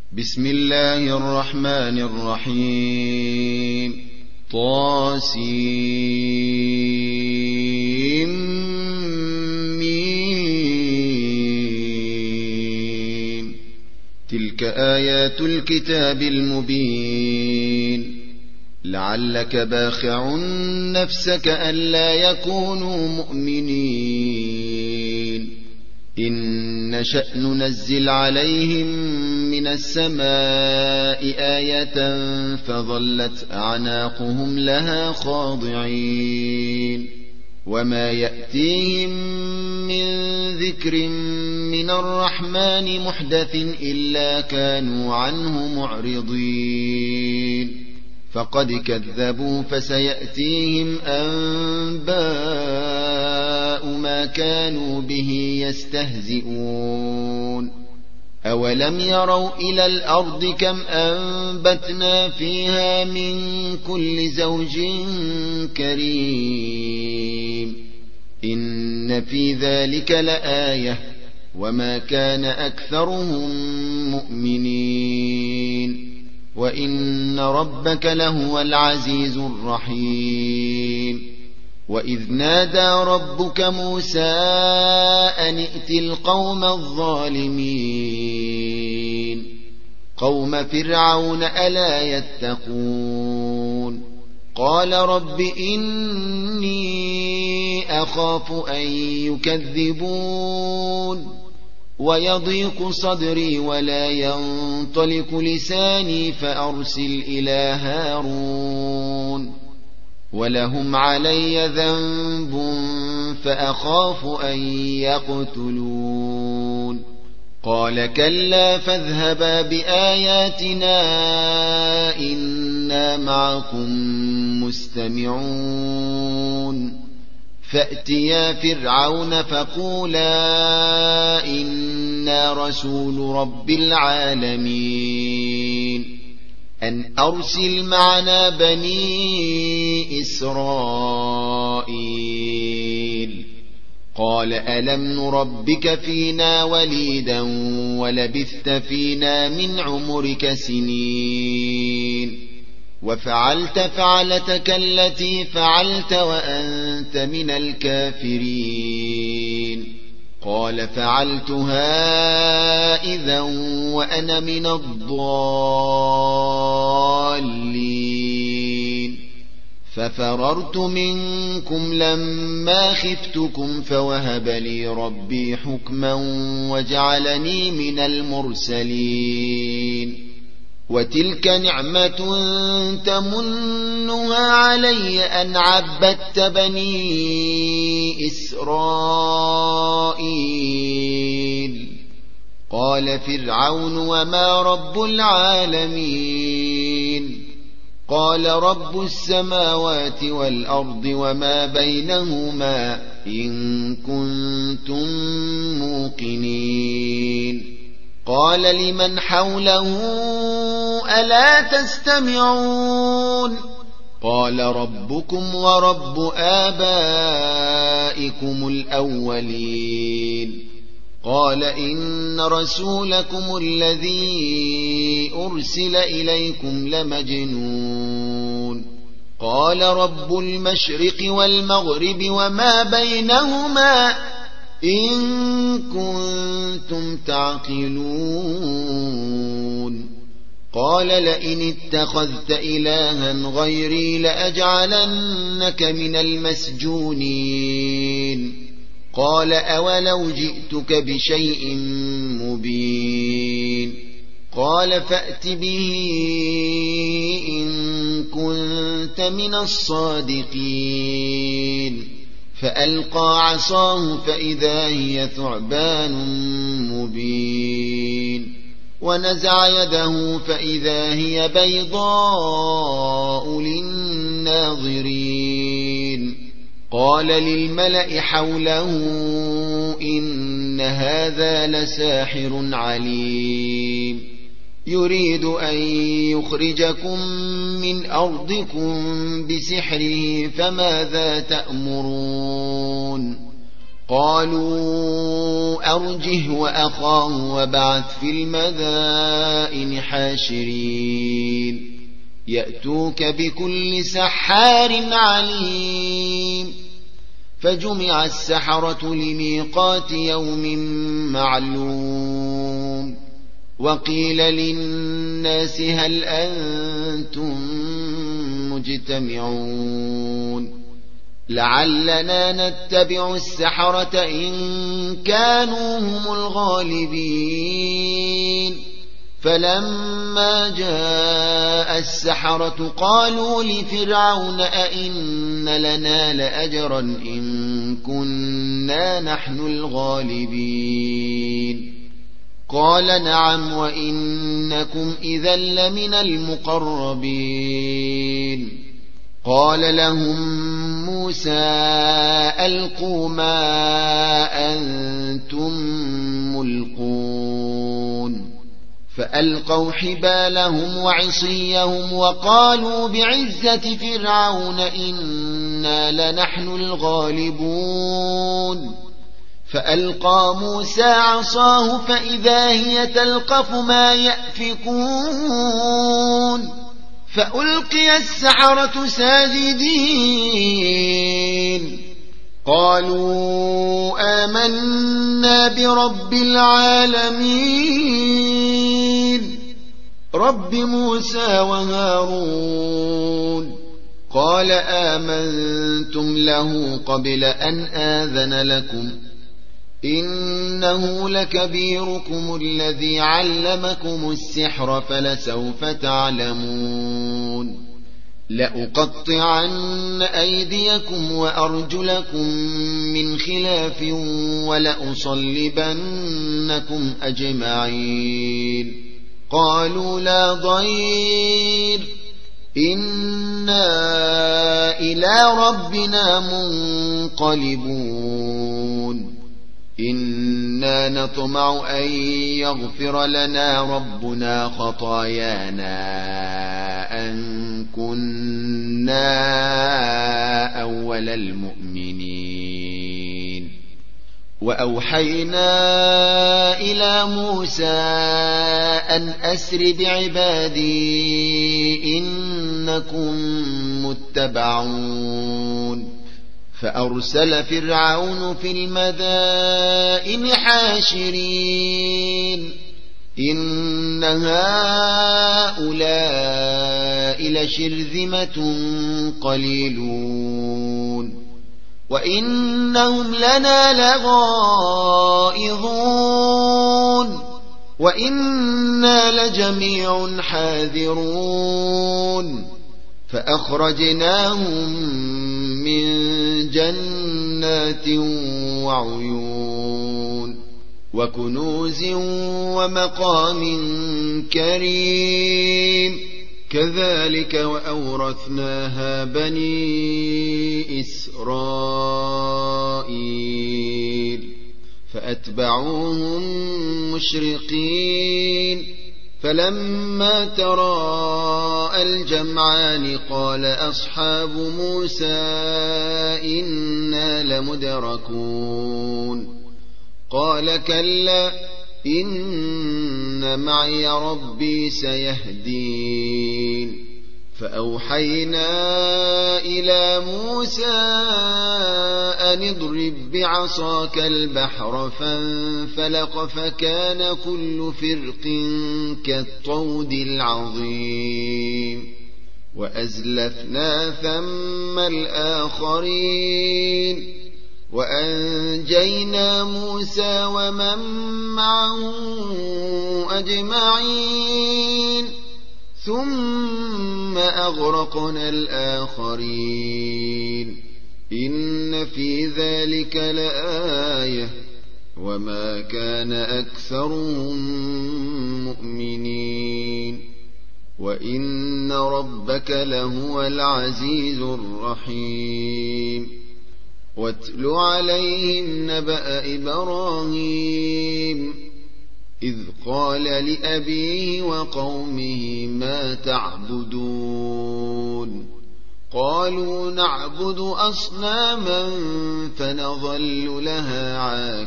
بسم الله الرحمن الرحيم طاسيم تلك آيات الكتاب المبين لعلك باخع نفسك ألا يكونوا مؤمنين إن نشأ ننزل عليهم من السماء آية فظلت أعناقهم لها خاضعين وما يأتيهم من ذكر من الرحمن محدث إلا كانوا عنه معرضين فقد كذبوا فسيأتيهم أنباء ما كانوا به يستهزئون أولم يروا إلى الأرض كم أنبتنا فيها من كل زوج كريم إن في ذلك لآية وما كان أكثرهم مؤمنين وإن ربك لهو العزيز الرحيم وإذ نادى ربك موسى أن ائت القوم الظالمين قوم فرعون ألا يتقون قال رب إني أخاف أن يكذبون ويضيق صدري ولا ينطلق لساني فأرسل إلى هارون ولهم علي ذنب فأخاف أن يقتلون قال كلا فاذهبا بآياتنا إنا معكم مستمعون فأتيا فرعون فقولا إنا رسول رب العالمين أن أرسل معنا بني إسرائيل قال ألم نربك فينا وليدا ولبثت فينا من عمرك سنين وفعلت فعلتك التي فعلت وأنت من الكافرين قال فعلتها إذا وأنا من الضالين ففررت منكم لما خفتكم فوهب لي ربي حكما وجعلني من المرسلين وتلك نعمة تمنها علي أن عبدت بني إسرائيل قال فرعون وما رب العالمين قال رب السماوات والأرض وما بينهما إن كنتم موقنين قال لمن حوله ألا تستمعون قال ربكم ورب آبائكم الأولين قال إن رسولكم الذي أرسل إليكم لمجنون قال رب المشرق والمغرب وما بينهما إن كنتم تعقلون قال لئن اتخذت إلها غيري لأجعلنك من المسجونين قال أولو جئتك بشيء مبين قال فأت به إن كنت من الصادقين فألقى عصاه فإذا هي ثعبان مبين ونزع يده فإذا هي بيضاء للناظرين قال للملأ حوله إن هذا لساحر عليم يريد أن يخرجكم من أرضكم بسحره فماذا تأمرون قالوا أرجه وأخاه وابعث في المدائن حاشرين يأتوك بكل سحار عليم فجمع السحرة لميقات يوم معلوم وقيل للناس هل أنتم مجتمعون لعلنا نتبع السحرة إن كانوا هم الغالبين فلما جاء السحرة قالوا لفرعون أئن لنا لأجرا إن كنا نحن الغالبين قال نعم وإنكم إذا لمن المقربين قال لهم موسى ألقوا ما أنتم ملقون فألقوا حبالهم وعصيهم وقالوا بعزة فرعون إنا لنحن الغالبون فألقى موسى عصاه فإذا هي تلقف ما يأفكون فألقي السحرة ساجدين قالوا آمنا برب العالمين رب موسى وهارون قال آمنتم له قبل أن آذن لكم إنه لكبيركم الذي علمكم السحر فلسوف تعلمون لأقطعن أيديكم وأرجلكم من خلاف ولأصلبنكم أجمعين قالوا لا ضير إنا إلى ربنا منقلبون إنا نطمع أن يغفر لنا ربنا خطايانا أن كنا أول المؤمنين وأوحينا إلى موسى أن أسر بعبادي إنكم متبعون فأرسل فرعون في المدائن حاشرين إن هؤلاء لشرذمة قليلون وإنهم لنا لغائظون وإنا لجميع حاذرون فأخرجناهم من جنات وعيون وكنوز ومقام كريم كذلك وأورثناها بني إسرائيل فأتبعوهم مشرقين فلما تراءى الجمعان قال أصحاب موسى إنا لمدركون قال كلا إن معي ربي سيهدين فأوحينا إلى موسى أن اضرب بعصاك البحر فانفلق فكان كل فرق كالطود العظيم وأزلفنا ثم الآخرين وأنجينا موسى ومن معه أجمعين ثم أغرقنا الآخرين إن في ذلك لآية وما كان أكثرهم مؤمنين وإن ربك لهو العزيز الرحيم واتل عليهم نبأ إبراهيم إذ قال لأبيه وقومه ما تعبدون قالوا نعبد أصناما فنظل لها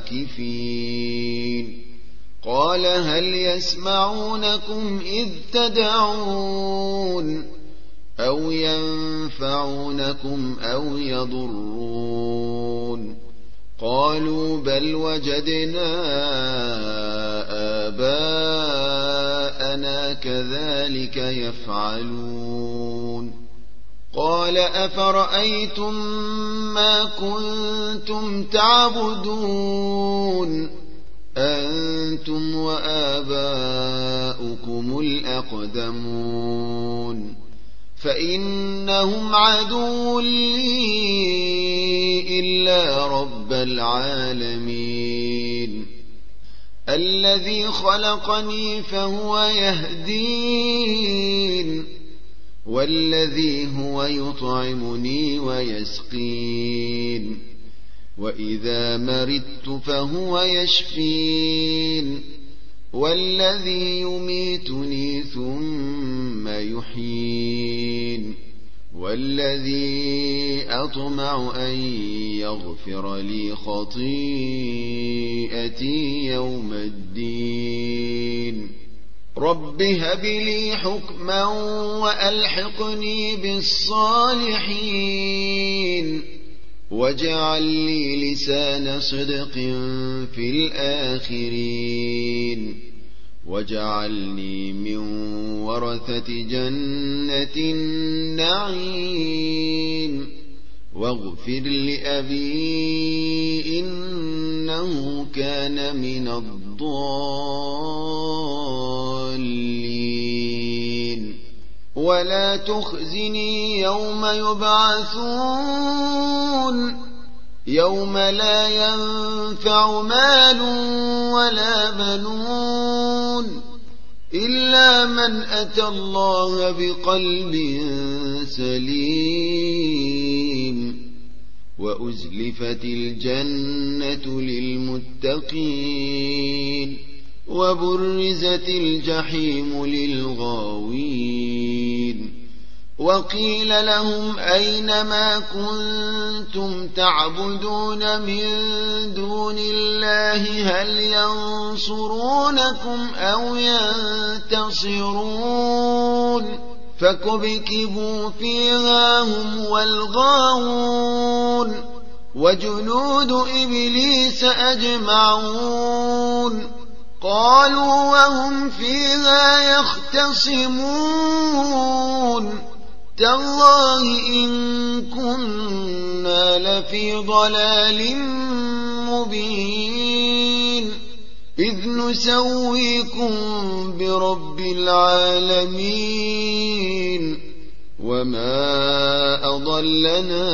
عاكفين قال هل يسمعونكم إذ تدعون أو ينفعونكم أو يضرون قالوا بل وجدنا آباءنا كذلك يفعلون قال أفرأيتم ما كنتم تعبدون أنتم وآباؤكم الأقدمون فإنهم عدو لي إلا رب العالمين الذي خلقني فهو يهدين والذي هو يطعمني ويسقين وإذا مرضت فهو يشفين والذي يميتني ثم يحيين والذي أطمع أن يغفر لي خطيئتي يوم الدين رب هب لي حكما وألحقني بالصالحين واجعل لي لسان صدق في الآخرين واجعلني من ورثة جنة النعيم واغفر لأبي إنه كان من الضالين ولا تخزني يوم يبعثون يوم لا ينفع مال ولا بنون إلا من أتى الله بقلب سليم وأزلفت الجنة للمتقين وبرزت الجحيم للغاوين وقيل لهم أين ما كنتم تعبدون من دون الله هل ينصرونكم أو ينتصرون فكبكبوا فيها هم والغاوون وجنود إبليس أجمعون قالوا وهم فيها يختصمون تالله إن كنا لفي ضلال مبين إذ نسويكم برب العالمين وما أضلنا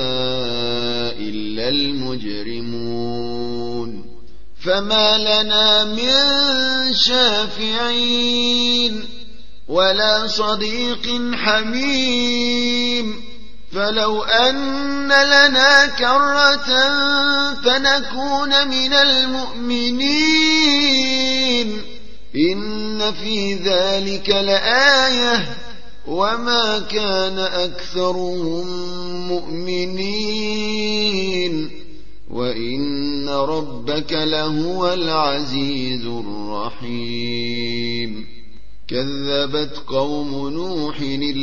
إلا المجرمون فما لنا من شافعين ولا صديق حميم فلو أن لنا كرة فنكون من المؤمنين إن في ذلك لآية وما كان أكثرهم مؤمنين وإن ربك لهو العزيز الرحيم كذبت قوم نوح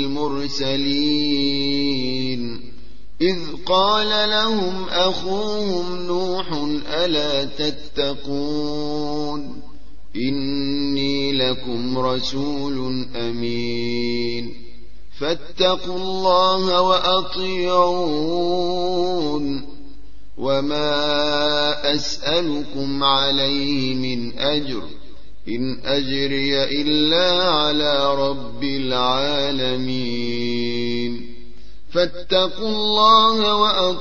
المرسلين إذ قال لهم أخوهم نوح ألا تتقون إني لكم رسول أمين فاتقوا الله وأطيعون وما أسألكم عليه من أجر إن أجري إلا على رب العالمين فاتقوا الله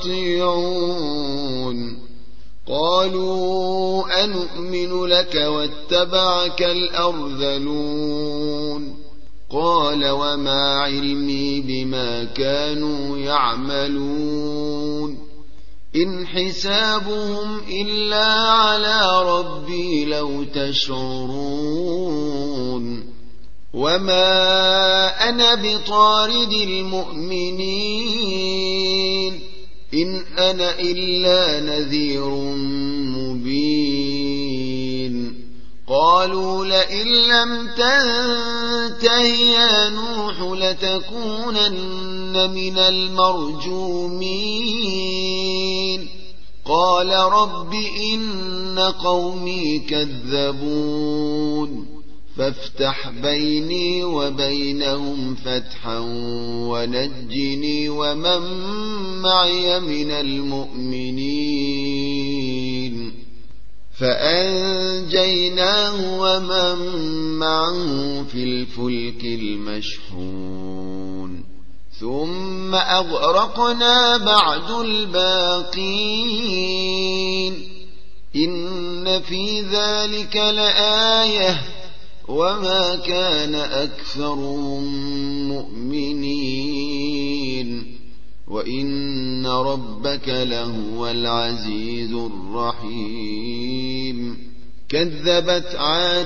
وأطيعون قالوا أنؤمن لك واتبعك الأرذلون قال وما علمي بما كانوا يعملون إن حسابهم إلا على ربي لو تشعرون وما أنا بطارد المؤمنين إن أنا إلا نذير مبين قالوا لئن لم تنته يا نوح لتكونن من المرجومين قال رب إن قومي كذبون فافتح بيني وبينهم فتحا ونجني ومن معي من المؤمنين فأنجيناه ومن معه في الفلك المشحون ثم أغرقنا بعد الباقين إن في ذلك لآية وما كان أكثرهم مؤمنين وإن ربك لهو العزيز الرحيم كذبت عاد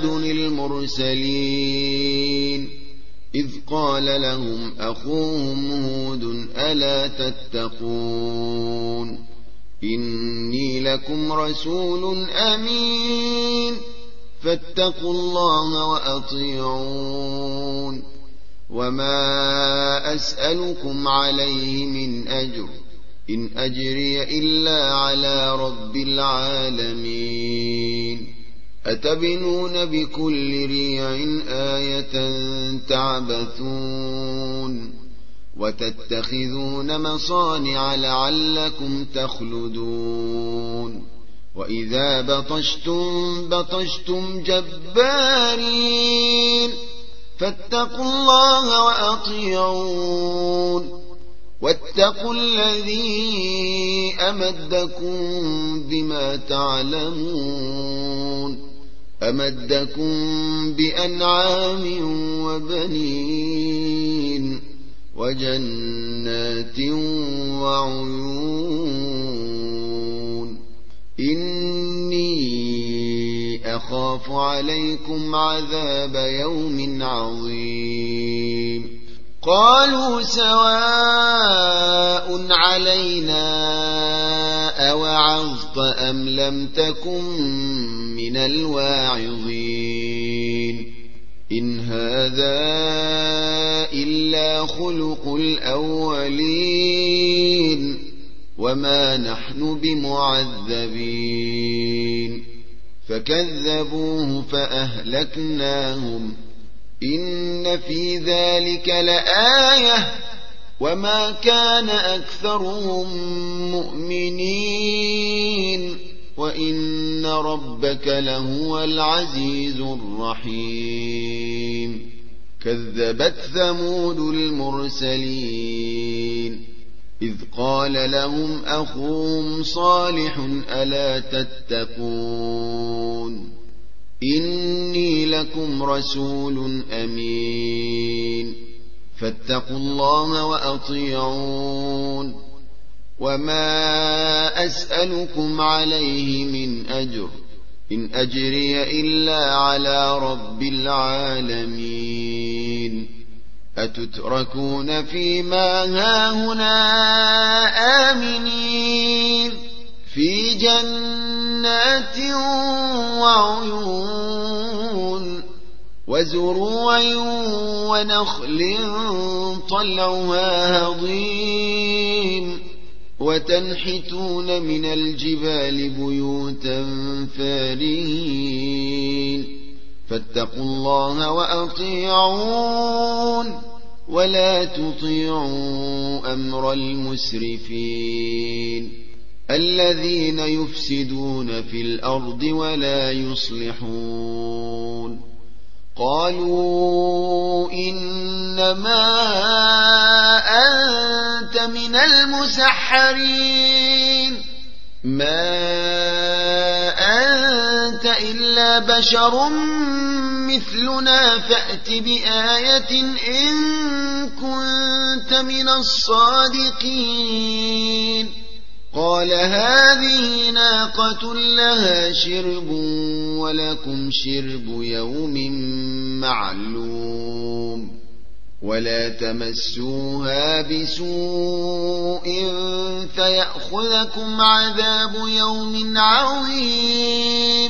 المرسلين إذ قال لهم أخوهم هود ألا تتقون إني لكم رسول أمين فاتقوا الله وأطيعون وما أسألكم عليه من أجر إن أجري إلا على رب العالمين أتبنون بكل ريع آية تعبثون وتتخذون مصانع لعلكم تخلدون وإذا بطشتم جبارين فاتقوا الله وأطيعون واتقوا الذي أمدكم بما تعلمون أمدكم بأنعام وبنين وجنات وعيون إني أخاف عليكم عذاب يوم عظيم قالوا سواء علينا أوعظت أم لم تكن من الواعظين إن هذا إلا خلق الأولين وما نحن بمعذبين فكذبوه فأهلكناهم إن في ذلك لآية وما كان أكثرهم مؤمنين وإن ربك لهو العزيز الرحيم كذبت ثمود المرسلين إذ قال لهم أخوهم صالح ألا تتقون إني لكم رسول أمين فاتقوا الله وأطيعون وما أسألكم عليه من أجر إن أجري إلا على رب العالمين أتتركون فيما هاهنا آمنين في جنات وعيون وزروع ونخل طلعها هضيم وتنحتون من الجبال بيوتا فارهين فاتقوا الله وأطيعون ولا تطيعوا أمر المسرفين الذين يفسدون في الأرض ولا يصلحون قالوا إنما أنت من المسحرين ما أنت إلا بشر مثلنا فأت بآية إن كنت من الصادقين قال هذه ناقة لها شرب ولكم شرب يوم معلوم ولا تمسوها بسوء فيأخذكم عذاب يوم عظيم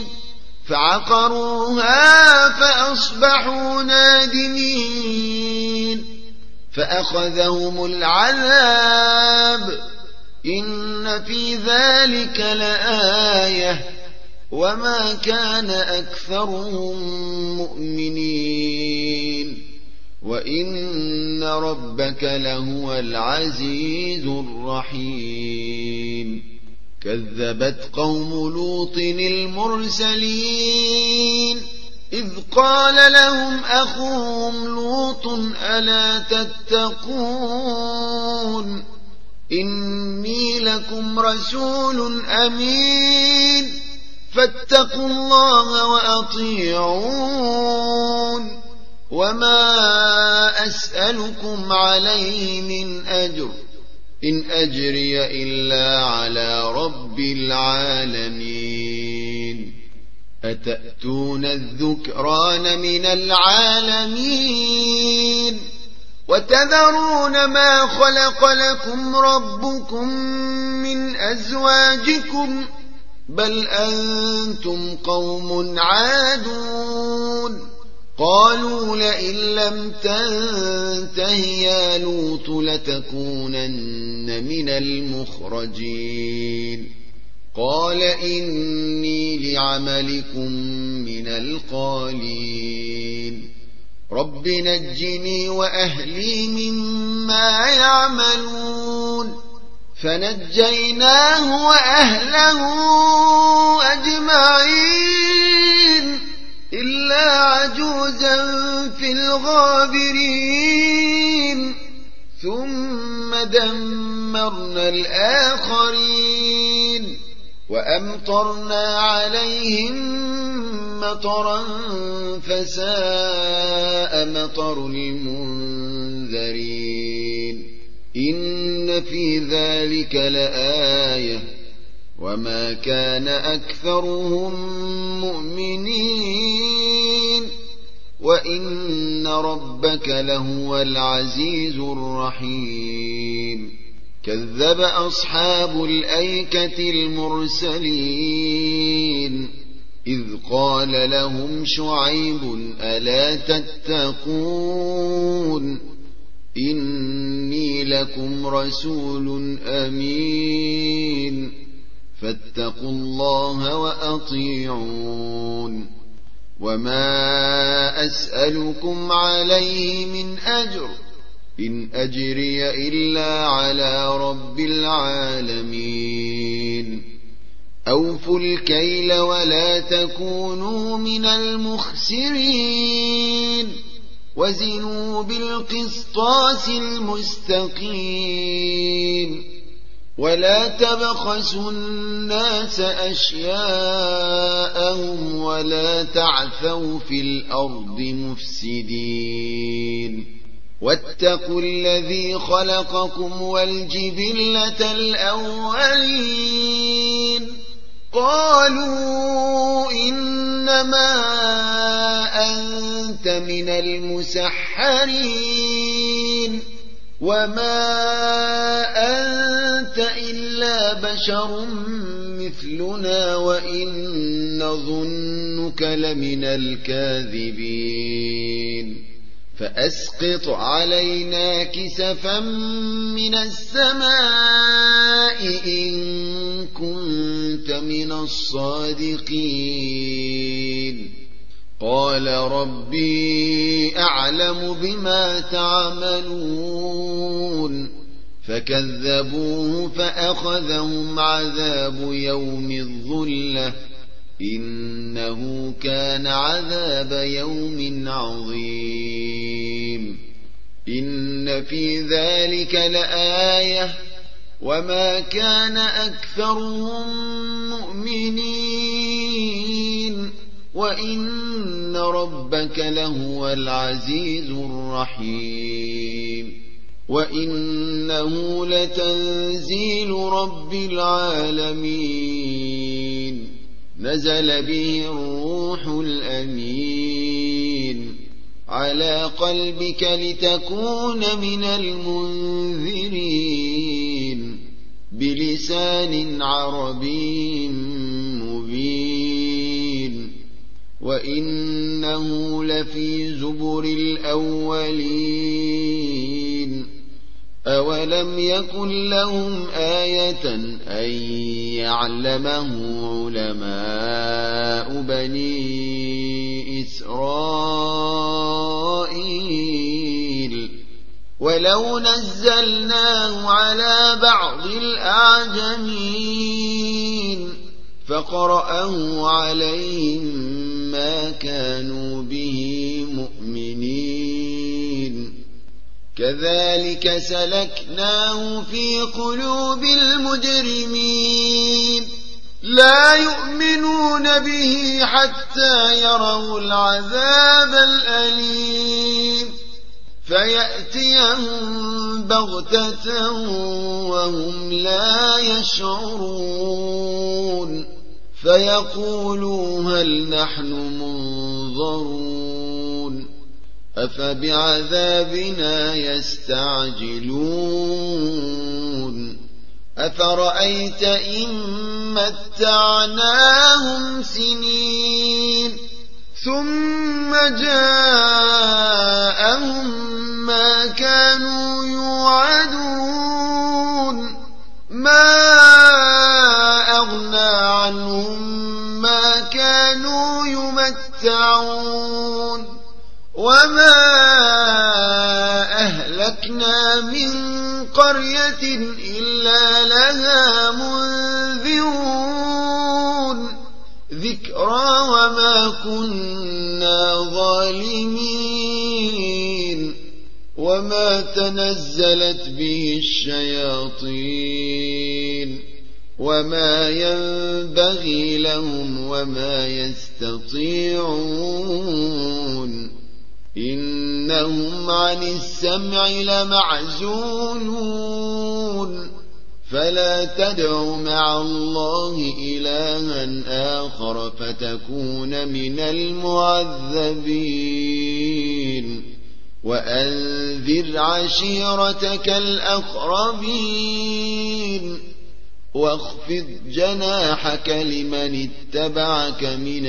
فعقروها فأصبحوا نادمين فأخذهم العذاب إن في ذلك لآية وما كان أكثرهم مؤمنين وإن ربك لهو العزيز الرحيم كذبت قوم لوط المرسلين إذ قال لهم أخوهم لوط ألا تتقون إني لكم رسول أمين فاتقوا الله وأطيعون وما أسألكم عليه من أجر إن أجري إلا على رب العالمين أتأتون الذكران من العالمين وتذرون ما خلق لكم ربكم من أزواجكم بل أنتم قوم عادون قالوا لئن لم تنته يا لوط لتكونن من المخرجين قال إني لعملكم من القالين رب نجني وأهلي مما يعملون فنجيناه وأهله أجمعين إلا عجوزا في الغابرين ثم دمرنا الآخرين وأمطرنا عليهم مطرا فساء مطر المنذرين إن في ذلك لآية وما كان أكثرهم مؤمنين وإن ربك لهو العزيز الرحيم كذب أصحاب الأيكة المرسلين إذ قال لهم شعيب ألا تتقون إني لكم رسول أمين فاتقوا الله وأطيعون وما أسألكم عليه من أجر إن أجري إلا على رب العالمين أوفوا الكيل ولا تكونوا من المخسرين وزنوا بالقسطاس المستقيم ولا تبخسوا الناس أشياءهم ولا تعثوا في الأرض مفسدين واتقوا الذي خلقكم والجبلة الأولين قالوا إنما أنت من المسحرين وما أنت إلا بشر مثلنا وإن نظنك لمن الكاذبين فأسقط علينا كسفا من السماء إن كنت من الصادقين قال ربي أعلم بما تعملون فكذبوه فأخذهم عذاب يوم الظلة إنه كان عذاب يوم عظيم إن في ذلك لآية وما كان أكثرهم مؤمنين وإن ربك لهو العزيز الرحيم وإنه لتنزيل رب العالمين نزل به الروح الأمين على قلبك لتكون من المنذرين بلسان عربي مبين وإنه لفي زبر الأولين أولم يكن لهم آية أن يعلمه علماء بني إسرائيل ولو نزلناه على بعض الأعجمين فقرأه عليهم ما كانوا به مؤمنين كذلك سلكناه في قلوب المجرمين لا يؤمنون به حتى يروا العذاب الأليم فيأتيهم بغتة وهم لا يشعرون فيقولوا هل نحن منظرون أفبعذابنا يستعجلون أفرأيت إن متعناهم سنين ثم جاءهم ما كانوا يوعدون ما أغنى عنهم ما كانوا يمتعون وما أهلكنا من قرية إلا لها منذرون ذكرى وما كنا ظالمين وما تنزلت به الشياطين وما ينبغي لهم وما يستطيعون إنهم عن السمع لمعزولون فلا تدع مع الله إلها آخر فتكون من المعذبين وأنذر عشيرتك الأقربين واخفض جناحك لمن اتبعك من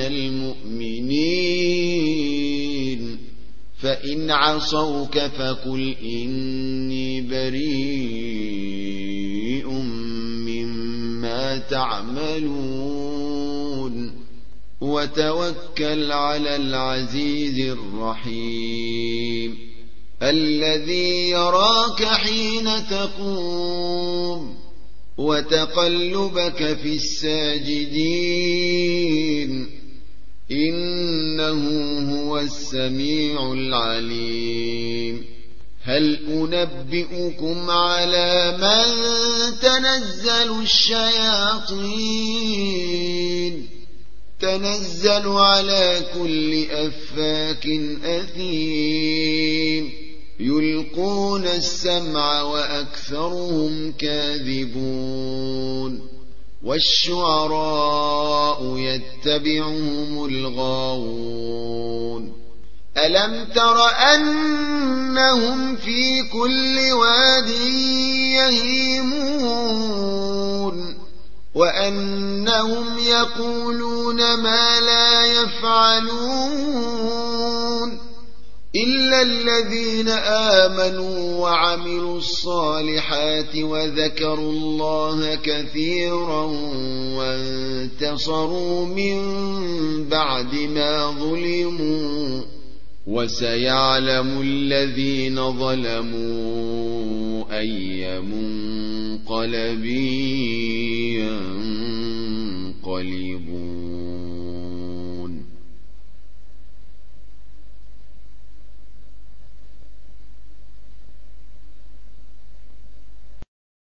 المؤمنين فإن عصوك فقل إني بريء مما تعملون وتوكل على العزيز الرحيم الذي يراك حين تقوم وتقلبك في الساجدين إنه هو السميع العليم هل أنبئكم على من تنزل الشياطين تنزل على كل أفاك أثيم يلقون السمع وأكثرهم كاذبون والشعراء يتبعهم الغاوون ألم تر أنهم في كل واد يهيمون وأنهم يقولون ما لا يفعلون إلا الذين آمنوا وعملوا الصالحات وذكروا الله كثيرا وانتصروا من بعد ما ظلموا وسيعلم الذين ظلموا أي منقلب ينقلبون